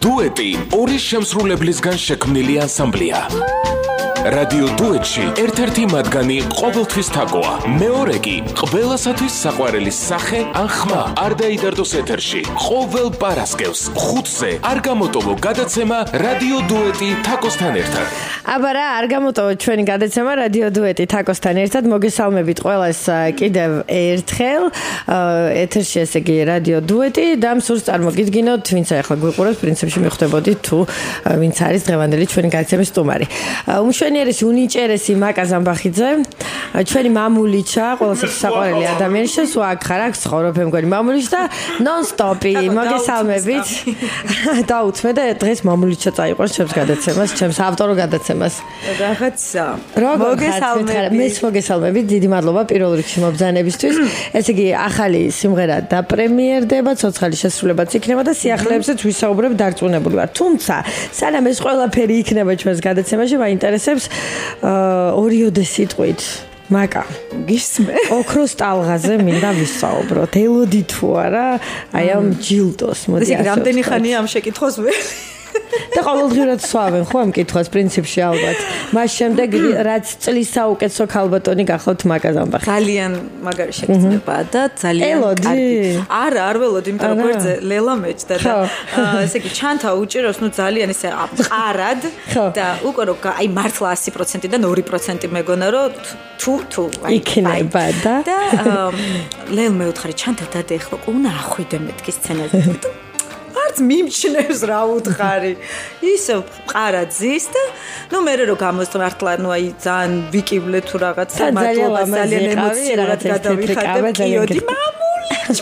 დუეტი ორი შემსრულებლისგან შექმნილი ანსამბლია. რადიო დუეტში ერთ-ერთი მათგანი ყოველთვის თაკოა. მეორე კი ყველასათვის საყვარელი სახე ან ხმა არ დაიდარდოს ეთერში. ყოველ პარასკევს 5-ზე არ გამოტოვო გადაცემა რადიო დუეტი თაკოსთან ერთად. აბა რა, არ გამოტოვოთ ჩვენი გადაცემა რადიო დუეტი თაკოსთან ერთად. მოგესალმებით ყველას კიდევ ერთხელ. ეთერში ესე იგი რადიო დუეტი და მსურს წარმოგიდგინოთ, ვინც ახლა გვიყურებს, პრინციპში მიხვდებოდით თუ ვინც არის დღევანდელი ჩვენი გადაცემის სტუმარი. უმშვენიერესი უნიჭერესი მაკა ზამბახიძე, ჩვენი მამულიჩა, ყველასათვის საყვარელი ადამიანი, სულ აქ ხარ, აქ ცხოვრობ მეგონი მამულიჩ და ნონ-სტოპი. მოგესალმებით. დაუცმე და დღეს მამულიჩა წაიყვანს ჩემს გადაცემას, ჩემს ავტორო გადაცემას. რაღაცა. მოგესალმებით. მეც მოგესალმებით. დიდი მადლობა პირველ რიგში მობრძანებისთვის. ესე იგი, ახალი სიმღერა დაპრემიერდება, ცოცხალი შესრულებაც იქნება და სიახლეებზეც ვისაუბრებ დარწმუნებული ვარ. თუმცა, სანამ ეს ყველაფერი იქნება ჩვენს გადაცემაში, მაინტერესებს ორიოდე სიტყვით. მაკა, გისმე? ოქროს ტალღაზე მინდა ვისაუბროთ. ელოდი თუ არა, აი ამ ჯილდოს. მოდი, რამდენი ხანია ამ შეკითხვას ვერ და ყოველდღიურად სვავენ ხო ამ კითხვას პრინციპში ალბათ. მას შემდეგ რაც წლის საუკეთესო ქალბატონი გახავთ მაკა ზამბახი. ძალიან მაგარი შეგრძნებაა და ძალიან კარგი. არა, არ ველოდი, იმიტომ რომ გვერდზე ლელა მეჭდა და ესე იგი ჩანთა უჭირავს, ნუ ძალიან ესე მყარად და უკვე რომ აი მართლა 100%-დან 2% მეგონა რომ თუ აი იქნება და ლელ მეუთხარი ჩანთა და ეხლა უნდა ახვიდე მეთქი სცენაზე. არც მიმჩნევს რა უთხარი. ისე მყარად ზის და ნუ მე რო გამოსმართლა ნუ აი ძალიან ვიკივლე თუ რაღაცა მართლა ძალიან ემოციურად გადავიხადე კიოდი მამულიჩ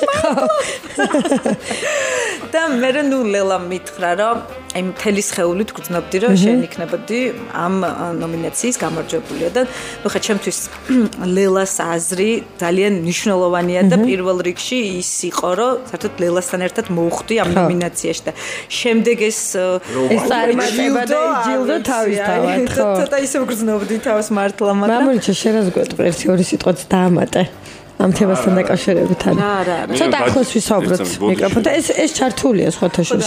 და მე ნუ ლელა მითხრა რომ აი მთელი სხეულით გძნობდი რომ შენ იქნებოდი ამ ნომინაციის გამარჯვებულია და ნუ ხა ჩემთვის ლელას აზრი ძალიან მნიშვნელოვანია და პირველ რიგში ის იყო რომ საერთოდ ლელასთან ერთად მოვხვდი ამ ნომინაციაში და შემდეგ ეს წარმატება და ჯილდო თავისთავად ხო ცოტა ისე გძნობდი თავს მართლა მაგრამ მამულიჩა შენ რას გვეტყვი ერთი ორი სიტყვაც დაამატე ამ თემასთან დაკავშირებით არის. რა. ცოტა ახლოს ვისაუბროთ მიკროფონთან. ეს ჩართულია სხვათა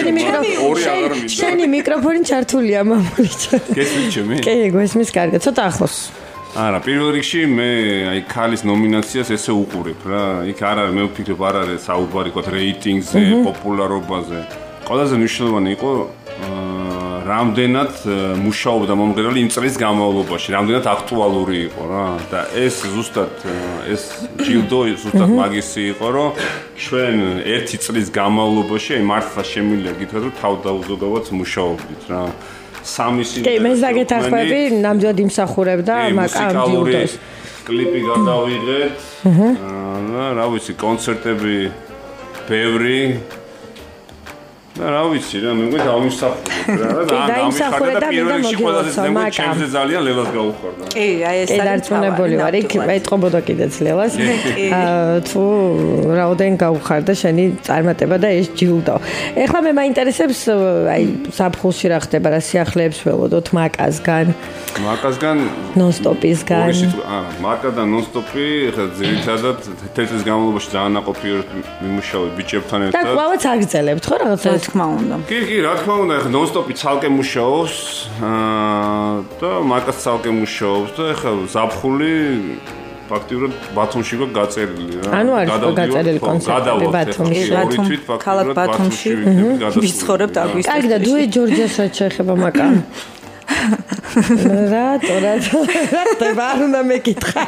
შენი მიკროფონი ჩართულია მამულიჩა. გესმის ჩემი? კი, გესმის კარგად. ცოტა ახლოს. არა, პირველ რიგში მე აი ქალის ნომინაციას ესე უყურებ რა. იქ არ არის მე ვფიქრობ არ არის საუბარი ყოთ რეიტინგზე, პოპულარობაზე. ყველაზე მნიშვნელოვანი იყო რამდენად მუშაობდა მომღერალი იმ წლის განმავლობაში, რამდენად აქტუალური იყო რა და ეს ზუსტად ეს ჯილდო ზუსტად მაგისი იყო, რომ ჩვენ ერთი წლის განმავლობაში აი მართლა შემიძლია გითხრათ, რომ თავდაუზოგავად მუშაობდით რა. სამი სიმღერა. კი, მე ზაგეთახმები ნამდვილად იმსახურებდა მაკა ამ ჯილდოს. კლიპი გადავიღეთ. რა ვიცი, კონცერტები ბევრი და რა ვიცი რა მე მგონი დავიმსახურებ რა და ამიხარდა და პირველ რიგში ყველაზე ჩემზე ძალიან ლელას გაუხარდა. კი, აი ეს არის დარწმუნებული ვარ, იქ ეტყობოდა კიდეც ლელას. თუ რაოდენ გაუხარდა შენი წარმატება და ეს ჯილდო. ეხლა მე მაინტერესებს აი ზაფხულში რა ხდება, რა სიახლეებს ველოდოთ მაკასგან. მაკასგან ნონ-სტოპისგან. მაკა და ნონ-სტოპი ხა ძირითადად თეთრის განმავლობაში ძალიან აყოფიერ მიმუშავე ბიჭებთან ერთად. და კვლავაც აგრძელებთ ხო რაღაცა თქმა უნდა. კი, რა თქმა უნდა, ეხლა ნონ-სტოპი ცალკე მუშაობს და მაკაც ცალკე მუშაობს და ეხლა ზაფხული ფაქტიურად ბათუმში გა გაწერილი რა. ანუ არის გაწერილი კონცერტები ბათუმში. ქალაქ ბათუმში ვიცხოვრებთ აგვისტოში. კარგი და დუეტ ჯორჯიას რაც შეეხება მაკა. რატო არ უნდა მეკითხა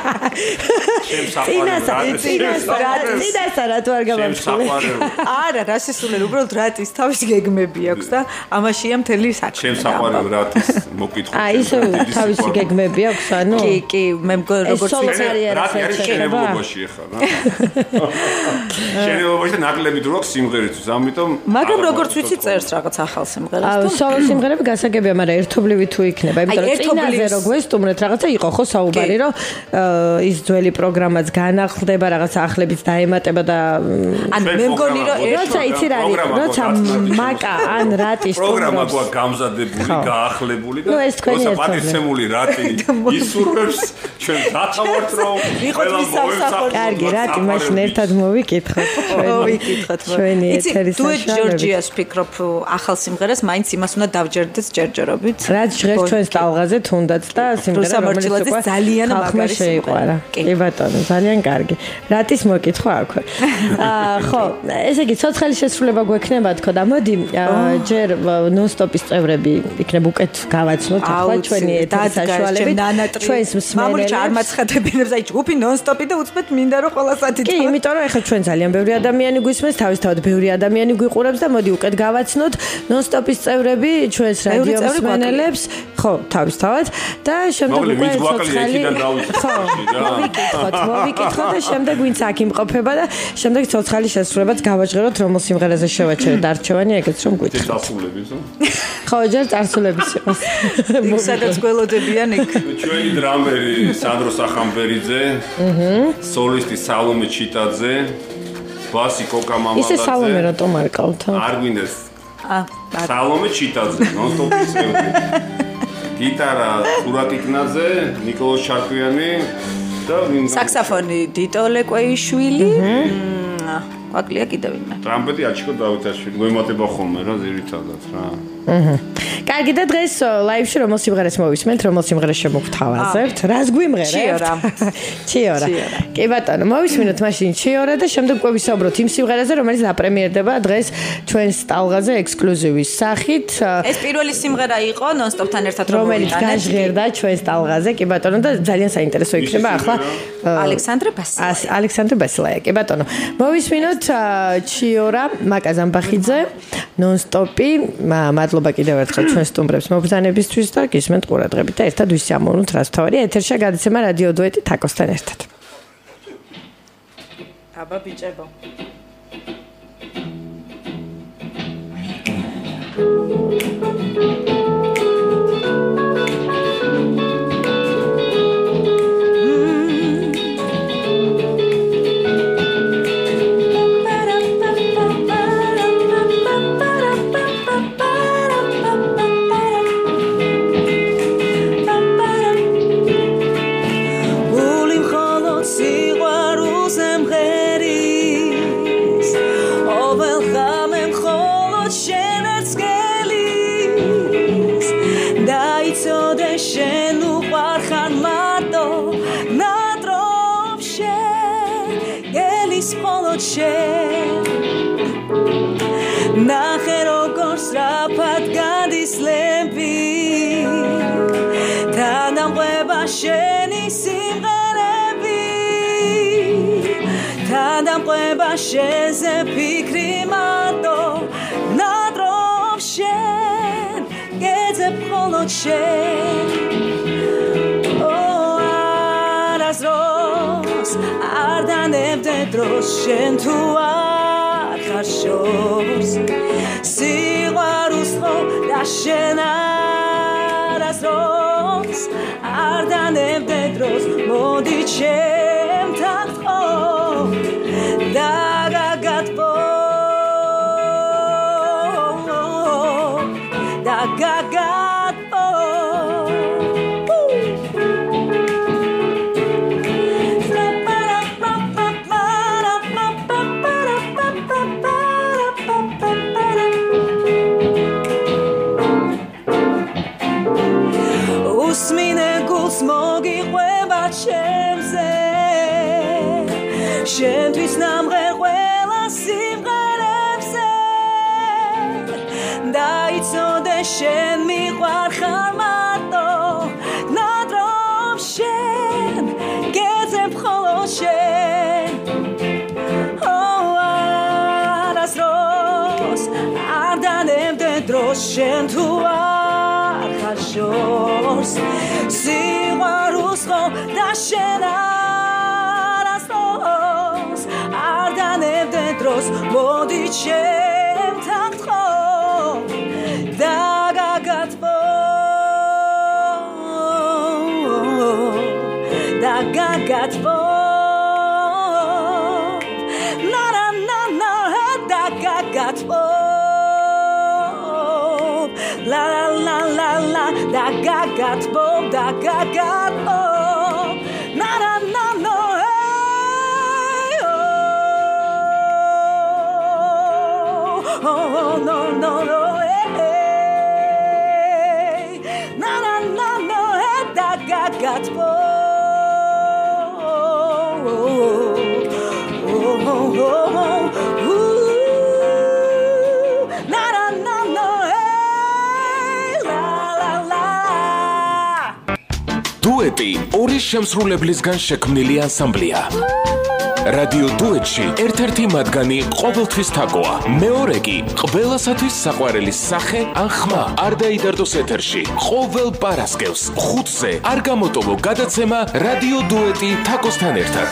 წინასა რა თუ არ გამახსოვე არა რასისულელი უბრალოდ რატის თავისი გეგმები აქვს და ამაშია მთელი საქმე ჩემს საყვარელ რატის მოკითხვა ისე თავისი გეგმები აქვს ანუ კი მე მგონი როგორც ვიცი რატი არის შენებობაში ახლა რა შენებობაში ნაკლები დრო აქვს სიმღერისთვის ამიტომ მაგრამ როგორც ვიცი წერს რაღაც ახალ სიმღერას სოლო სიმღერები გასაგებია მაგრამ ერთობლივი თუ იქნება იმიტომ რომ წინაზე რო გვესტუმრეთ რაღაცა იყო ხო საუბარი რომ ის ძველი პროგრამაც განახლდება რაღაცა ახლებიც დაემატება და ანუ მე მგონი რომ როცა იცი რა არის როცა მაკა ან რატის პროგრამა გვაქვს გამზადებული გაახლებული და როცა პატიცემული რატი ისურვებს ჩვენ დათავართ რომ ყველა მოესახოს კარგი რატი მაშინ ერთად მოვიკითხოთ ჩვენი ეთერის დუეტ ჯორჯიას ფიქრობ ახალ სიმღერას მაინც იმას უნდა დავჯერდეთ ჯერჯერობით რაც ჟღერს ჩვენს ტალღაზე თუნდაც და სიმღერა რომელიც უკვე ძალიან მაგარი შეიყვარა კი ბატონო ძალიან კარგი რატის მოკითხვა აქვე ხო ესე იგი ცოცხალი შესრულება გვექნება თქო და მოდი ჯერ ნონ-სტოპის წევრები იქნებ უკეთ გავაცნოთ ახლა ჩვენი ეთერის საშუალებით ჩვენს მსმენელებს არ მაცხადებინებს აი ჯგუფი ნონ-სტოპი და უცბად მინდა რომ ყველა სათი კი იმიტომ რომ ეხლა ჩვენ ძალიან ბევრი ადამიანი გვისმენს თავისთავად ბევრი ადამიანი გვიყურებს და მოდი უკეთ გავაცნოთ ნონ-სტოპის წევრები ჩვენს რადიო მსმენელებს ხო თავისთავად და შემდეგ უკვე ცოცხალი ხო მოვიკითხოთ და შემდეგ ვინც აქ იმყოფება და შემდეგ ცოცხალი შესრულებაც გავაჟღეროთ რომელ სიმღერაზე შევაჩერეთ არჩევანი ეგეც რომ გვითხრათ წარსულების ხო ჯერ წარსულების იყოს იქ სადაც გველოდებიან იქ ჩვენი დრამერი სანდრო სახამბერიძე სოლისტი სალომე ჩიტაძე ბასი კოკა მამალაძე ისე სალომე რატომ არ ყავთ არ გვინდეს სალომე ჩიტაძე ნონ-სტოპის გიტარა სურატიკნაძე ნიკოლოზ ჩარკვიანი და საქსოფონი დიტო ლეკვეიშვილი აკლია კიდევ ვინმე ტრამპეტი აჩიკო დავითაშვილი გვემატება ხოლმე რა ზირითადად რა კარგი და დღეს ლაივში რომელ სიმღერას მოვისმენთ რომელ სიმღერას შემოგთავაზებთ რას გვიმღერებთ ჩიორა კი ბატონო მოვისმინოთ მაშინ ჩიორა და შემდეგ უკვე ვისაუბროთ იმ სიმღერაზე რომელიც აპრემიერდება დღეს ჩვენს ტალღაზე ექსკლუზივის სახით ეს პირველი სიმღერა იყო ნონ-სტოპთან ერთად რომელიც გაჟღერდა ჩვენს ტალღაზე კი ბატონო და ძალიან საინტერესო იქნება ახლა ალექსანდრე ბასილაია კი ბატონო მოვისმინოთ ჩიორა მაკა ზამბახიძე ნონ-სტოპი მადლობა კიდევ ერთხელ ჩვენ სტუმრებს მობრძანებისთვის და გისმენთ ყურადღებით და ერთად ვისიამოვნოთ რაც თავარია ეთერშია გადაცემა რადიო დუეტი თაკოსთან ერთად აბა ბიჭებო ნახე როგორ სწრაფად გადის ლემპი თანამყვება შენი სიმღერები თანამყვება შენზე ფიქრი მარტო ნადრობ შენ გეძებ მხოლოდ შენ არასდროს არ დანებდე დროს შენ თუ შორს სიყვარულს ხო და შენ არასდროს არ დანებდე დროს მოდი ჩემთან ხო დაგაგატბო დაგაგატბო შენთვის ნამღერ ყველა სიმღერებზე დაიცოდე შენ მიყვარხარ მარტო ნადრობ შენ გეძებ მხოლოდ შენ არასდროს არ დანებდე დროს შენ თუ არ ხარ შორს სიყვარულს ხო და შენ დროს მოდი ჩემთან ხო დაგაგატბო გაგატბო გაგატბო la la la la la da gagатбо da gagатбо na na na no hey oh no no no hey na na na no da gagатбо დუეტი ორი შემსრულებლისგან შექმნილი ანსამბლია. რადიო დუეტში ერთ-ერთი მათგანი ყოველთვის თაგვაა. მეორე კი ყველასათვის საყვარელი სახე ან ხმა არ დაიდარდოს ეთერში. ყოველ პარასკევს 5-ზე არ გამოტოვო გადაცემა რადიო დუეტი თაკოსთან ერთად.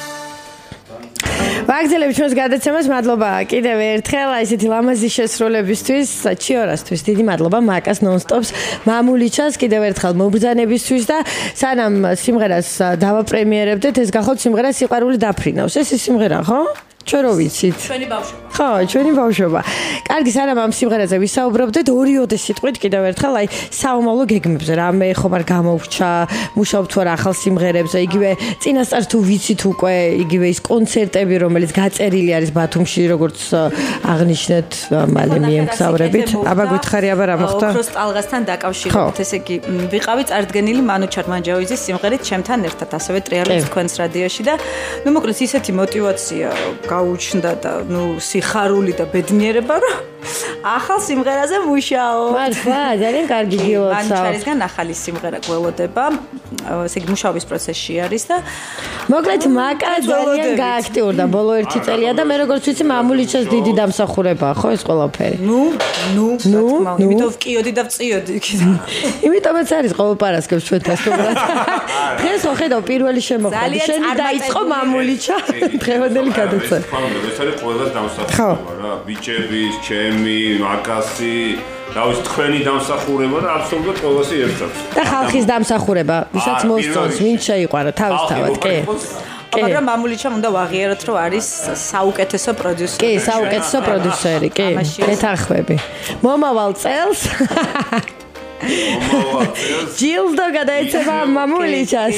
ვაგზელებ ჩვენს გადაცემას, მადლობა კიდევ ერთხელ ესეთი ლამაზი შესრულებისთვის, ჩიორასთვის დიდი მადლობა, მაკას ნონსტოპს, მამულიჩას კიდევ ერთხელ მობრძანებისთვის და სანამ სიმღერას დავაპრემიერებდეთ, ეს გახოთ სიმღერა სიყვარული დაფრინავს. ეს ის სიმღერა, ხო? ჩვენ რო ვიცით. ჩვენი ბავშვობა. ხო, ჩვენი ბავშვობა. კარგი, სანამ ამ სიმღერაზე ვისაუბრობდეთ, ორიოდე სიტყვით კიდევ ერთხელ, აი, საომავლო გეგმებზე, რამე ხომ არ გამოვრჩა, მუშაობთ თუ არა ახალ სიმღერებზე, იგივე წინასწარ თუ ვიცით უკვე, იგივე ის კონცერტები, რომელიც გაწერილი არის ბათუმში, როგორც აღნიშნეთ, მალე მიემგზავრებით. აბა გითხარი, აბა რა მოხდა? ოქროს ტალღასთან დაკავშირებით, ესე იგი, ვიყავი წარდგენილი მანუ ჩარმანჯავიძის სიმღერით ჩემთან ერთად, ასევე ტრიალებს თქვენს რადიოში და ნუ მოკლედ ისეთი мотиваცია გაუჩნდა და ნუ სიხარული და ბედნიერება რომ ახალ სიმღერაზე მუშაო. მართლა ძალიან კარგი გილოცავ. მანჩარისგან ახალი სიმღერა გველოდება. ესე იგი მუშაობის პროცესში არის და მოკლედ მაკა ძალიან გააქტიურდა ბოლო 1 წელია და მე როგორც ვიცი მამულიჩას დიდი დამსახურებაა ხო ეს ყველაფერი. ნუ იმიტომ ვკიოდი და ვწიოდი იქით. იმიტომაც არის ყოველ პარასკევს ჩვენთან სტუმრად. დღეს ხო ხედავ პირველი შემოხვედი. შენი დაიწყო მამულიჩა დღევანდელი გადაცემა. ეს არის ყველას დამსახურება რა. ბიჭების, ჩემი, მაკასი და ის თქვენი დამსახურება და აბსოლუტურად ყველასი ერთად. და ხალხის დამსახურება, ვისაც მოსწონს, ვინც შეიყვარა თავისთავად, კი. მაგრამ მამულიჩამ უნდა ვაღიაროთ, რომ არის საუკეთესო პროდიუსერი. კი, საუკეთესო პროდიუსერი, კი. ეთანხმები. მომავალ წელს ჯილდო გადაეცემა მამულიჩას.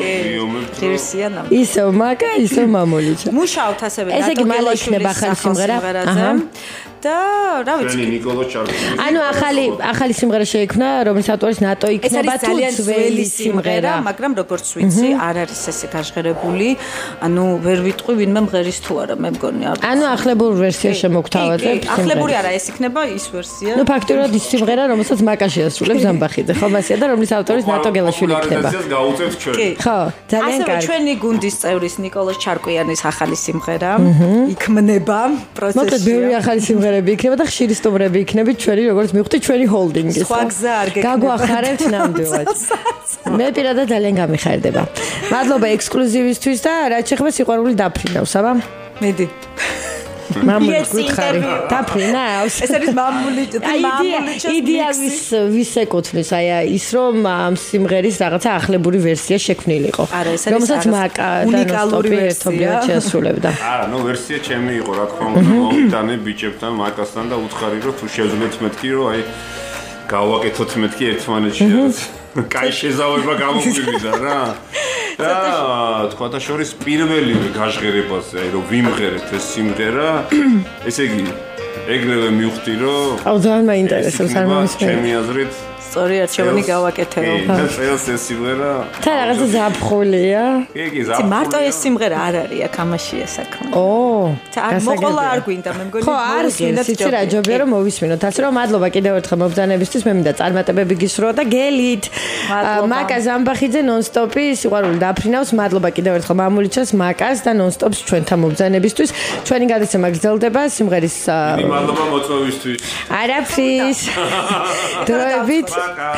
ისევ მაკა, ისევ მამულიჩა. მუშაობთ ასევე ესე იგი მალე იქნება ახალი სიმღერა. და რა ვიცი ნიკოლო ჩარკვიანი. ანუ ახალი სიმღერა შეიქმნა, რომელიც ავტორის ნატო იქნება თუ ძველი სიმღერა, მაგრამ როგორც ვიცი, არ არის ესე გაჟღერებული. ანუ ვერ ვიტყვი ვინმე მღერის თუ არა, მე მგონი არ. ანუ ახლებურ ვერსიას შემოგთავაზებ. ახლებული არა, ეს იქნება ის ვერსია. ნუ ფაქტურად ის სიმღერა, რომელსაც მაკაში ასრულებს ზამბახიძე, ხო მასია და რომლის ავტორის ნატო გელაშვილი იქნება. პოპულარიზაციას გაუწევთ ჩვენ. ხო, ძალიან ასევე კარგი. ჩვენი გუნდის წევრის ნიკოლოს ჩარკვიანის ახალი სიმღერა იქმნება პროცესში. მოკლედ ბევრი ახალი სიმღერები იქნება და ხშირი სტუმრები იქნებით ჩვენი როგორც მივხვდი ჩვენი ჰოლდინგის. სხვა გზა არ გექნება. გაგვახარებთ ნამდვილად. მე პირადად ძალიან გამიხარდება. მადლობა ექსკლუზივისთვის და რაც შეეხება სიყვარული დაფრინავს, აბა? მედი. მამულის გითხარი. დაფრინავს. ეს არის მამულიჩა. იდეა ვის ეკუთვნის, აი ის რომ ამ სიმღერის რაღაცა ახლებური ვერსია შექმნილიყო. რომელსაც მაკა და ნოსტოპი ერთობლივად შეასრულებდა. არა, ნუ ვერსია ჩემი იყო, რა თქმა უნდა, მომიტანე ბიჭებთან, მაკასთან და უთხარი რომ თუ შევძლებთ მეთქი რომ აი გავაკეთოთ მეთქი ერთმანეთში რაღაც. კაი შეზავება გამოგვივიდა რა. და თქვა და შორის პირველივე გაჟღერებაზე, აი რომ ვიმღერეთ ეს სიმღერა, ესე იგი ეგრევე მივხვდი რომ აუ ძალიან მაინტერესებს არ მომისმენია. ჩემი აზრით სწორი არჩევანი გავაკეთებ. და წელს ეს სიმღერა თან რაღაცა ზაფხულია. კი, ზაფხულია. მარტო ეს სიმღერა არ არის აქ ამაშია საქმე. ო, მოყოლა არ გვინდა, მე მგონი. ხო, არ გინდათ იცი რა ჯობია რომ მოვისმინოთ. ასე რომ მადლობა კიდევ ერთხელ მობრძანებისთვის, მე მინდა წარმატებები გისურვო და გელით. მაკა ზამბახიძე ნონსტოპი სიყვარული დაფრინავს. მადლობა კიდევ ერთხელ მამულიჩას, მაკას და ნონსტოპს ჩვენთან მობრძანებისთვის. ჩვენი გადაცემა გრძელდება სიმღერის მადლობა მოწვევისთვის. არაფრის. დროებით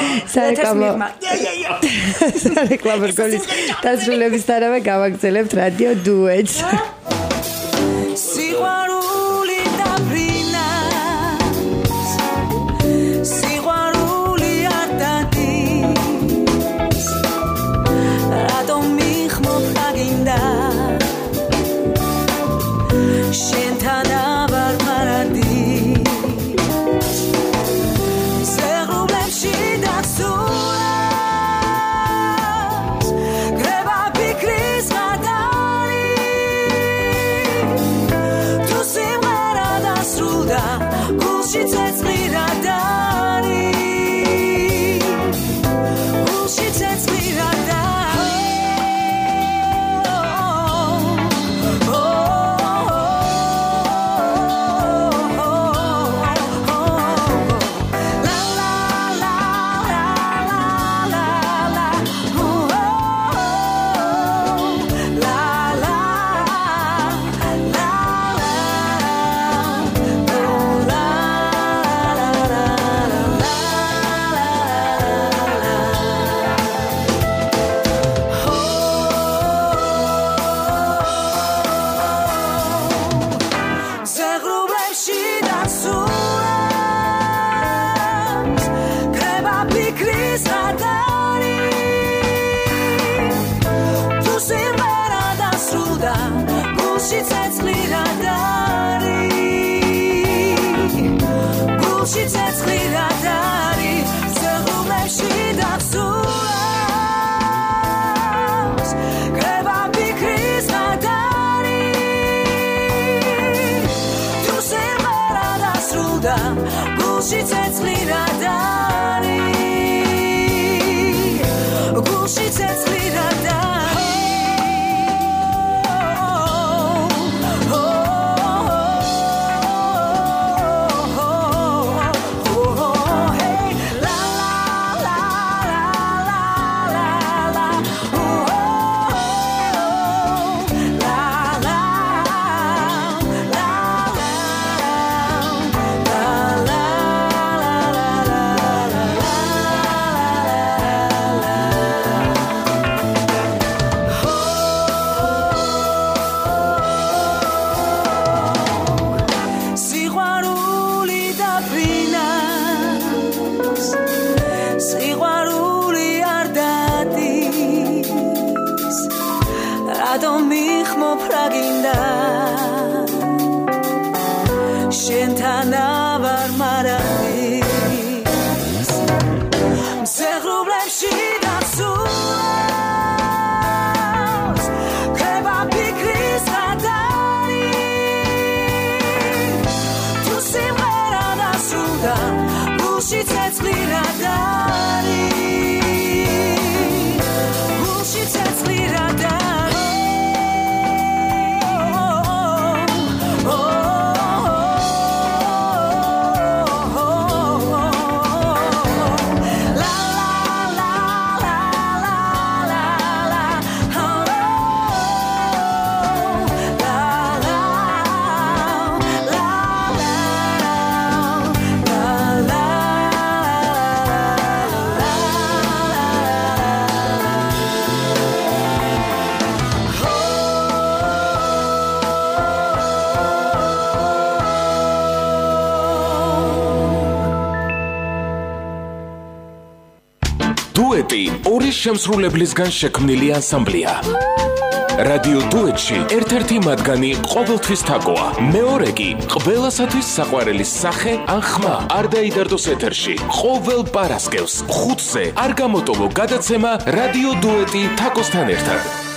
სარეკლამო რგოლის დასრულებისთანავე გავაგრძელებთ რადიო დუეტს. სიყვარული დაფრინავს, სიყვარული არ დადის, რატომ მიხმობ ხაგი ფიქრის გადარი თუ სიმღერა დასრულდა გულში ცეცხლი რადარი გულში ცეცხლი რადარი ზეღუმებში დახსულავს გრება ფიქრის გადარი თუ სიმღერა დასრულდა გულში ცეცხლი რადარი გულში ცეცხლი რადარი შენთან ავარ მარადის მზეღრუბლებში დახსულავს ხება ფიქრის გადარი თუ სიმღერა დასრულდა გულში ცეცხლი რადარი გულში ცეცხლი რადარი დუეტი ორი შემსრულებლისგან შექმნილი ანსამბლია. რადიო დუეტში ერთ-ერთი მათგანი ყოველთვის თაგვია. მეორე კი ყველასათვის საყვარელი სახე ან ხმა არ დაიდარდოს ეთერში. ყოველ პარასკევს 5-ზე არ გამოტოვო გადაცემა რადიო დუეტი თაკოსთან ერთად.